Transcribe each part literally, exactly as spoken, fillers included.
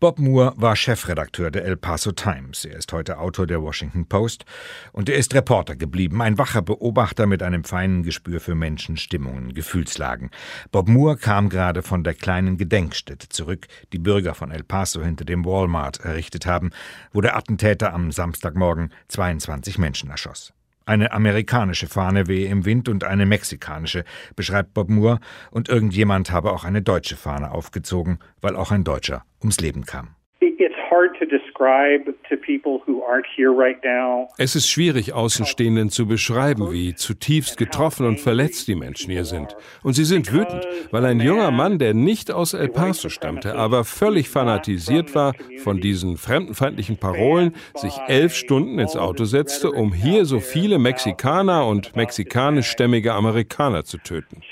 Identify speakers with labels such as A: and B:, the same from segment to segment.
A: Bob Moore war Chefredakteur der El Paso Times. Er ist heute Autor der Washington Post und er ist Reporter geblieben, ein wacher Beobachter mit einem feinen Gespür für Menschen, Stimmungen, Gefühlslagen. Bob Moore kam gerade von der kleinen Gedenkstätte zurück, die Bürger von El Paso hinter dem Walmart errichtet haben, wo der Attentäter am Samstagmorgen zweiundzwanzig Menschen erschoss. Eine amerikanische Fahne wehe im Wind und eine mexikanische, beschreibt Bob Moore, und irgendjemand habe auch eine deutsche Fahne aufgezogen, weil auch ein Deutscher ums Leben kam.
B: Es ist schwierig, Außenstehenden zu beschreiben, wie zutiefst getroffen und verletzt die Menschen hier sind. Und sie sind wütend, weil ein junger Mann, der nicht aus El Paso stammte, aber völlig fanatisiert war von diesen fremdenfeindlichen Parolen, sich elf Stunden ins Auto setzte, um hier so viele Mexikaner und mexikanischstämmige Amerikaner zu töten.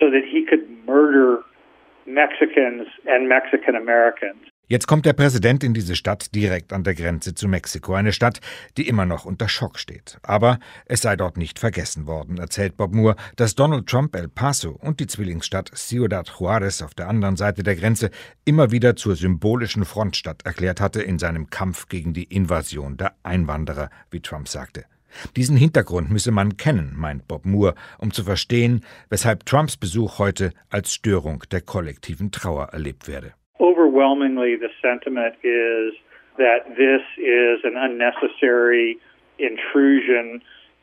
A: Jetzt kommt der Präsident in diese Stadt direkt an der Grenze zu Mexiko, eine Stadt, die immer noch unter Schock steht. Aber es sei dort nicht vergessen worden, erzählt Bob Moore, dass Donald Trump El Paso und die Zwillingsstadt Ciudad Juárez auf der anderen Seite der Grenze immer wieder zur symbolischen Frontstadt erklärt hatte in seinem Kampf gegen die Invasion der Einwanderer, wie Trump sagte. Diesen Hintergrund müsse man kennen, meint Bob Moore, um zu verstehen, weshalb Trumps Besuch heute als Störung der kollektiven Trauer erlebt werde.
C: Overwhelmingly, the sentiment is that this is an unnecessary intrusion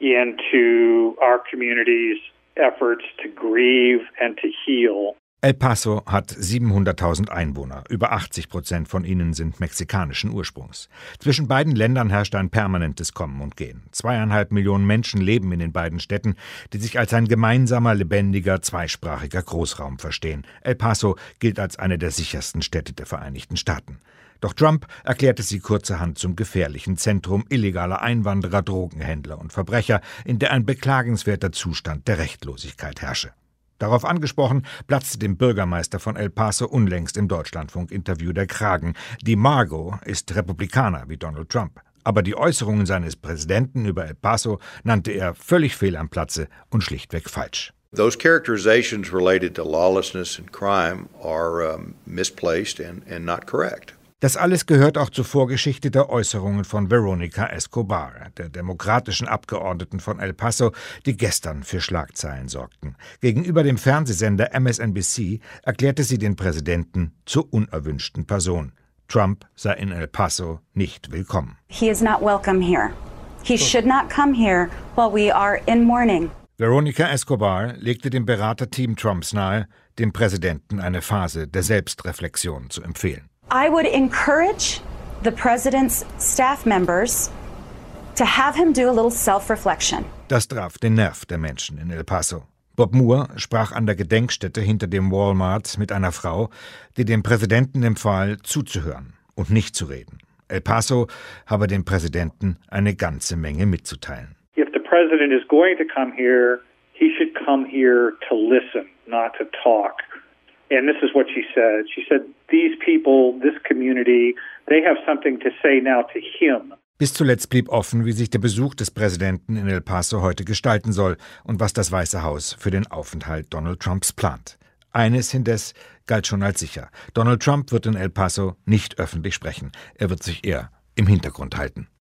C: into our community's efforts to grieve and to heal.
A: El Paso hat siebenhunderttausend Einwohner. Über achtzig Prozent von ihnen sind mexikanischen Ursprungs. Zwischen beiden Ländern herrscht ein permanentes Kommen und Gehen. Zweieinhalb Millionen Menschen leben in den beiden Städten, die sich als ein gemeinsamer, lebendiger, zweisprachiger Großraum verstehen. El Paso gilt als eine der sichersten Städte der Vereinigten Staaten. Doch Trump erklärte sie kurzerhand zum gefährlichen Zentrum illegaler Einwanderer, Drogenhändler und Verbrecher, in der ein beklagenswerter Zustand der Rechtlosigkeit herrsche. Darauf angesprochen, platzte dem Bürgermeister von El Paso unlängst im Deutschlandfunk-Interview der Kragen. Die Margo ist Republikaner wie Donald Trump. Aber die Äußerungen seines Präsidenten über El Paso nannte er völlig fehl am Platze und schlichtweg falsch.
D: Those characterizations related to lawlessness and crime are um, misplaced and, and not correct.
A: Das alles gehört auch zur Vorgeschichte der Äußerungen von Veronica Escobar, der demokratischen Abgeordneten von El Paso, die gestern für Schlagzeilen sorgten. Gegenüber dem Fernsehsender M S N B C erklärte sie den Präsidenten zur unerwünschten Person. Trump sei in El Paso nicht willkommen.
E: He is not welcome here. He should not come here while we are in mourning.
A: Veronica Escobar legte dem Beraterteam Trumps nahe, dem Präsidenten eine Phase der Selbstreflexion zu empfehlen.
E: I would encourage the president's staff members to have him do a little self-reflection.
A: Das traf den Nerv der Menschen in El Paso. Bob Moore sprach an der Gedenkstätte hinter dem Walmart mit einer Frau, die dem Präsidenten empfahl, zuzuhören und nicht zu reden. El Paso habe dem Präsidenten eine ganze Menge mitzuteilen.
C: If the president is going to come here, he should come here to listen, not to talk. And this is what she said. She said, these people, this community, they have something to say now to him.
A: Bis zuletzt blieb offen, wie sich der Besuch des Präsidenten in El Paso heute gestalten soll und was das Weiße Haus für den Aufenthalt Donald Trumps plant. Eines indes galt schon als sicher. Donald Trump wird in El Paso nicht öffentlich sprechen. Er wird sich eher im Hintergrund halten.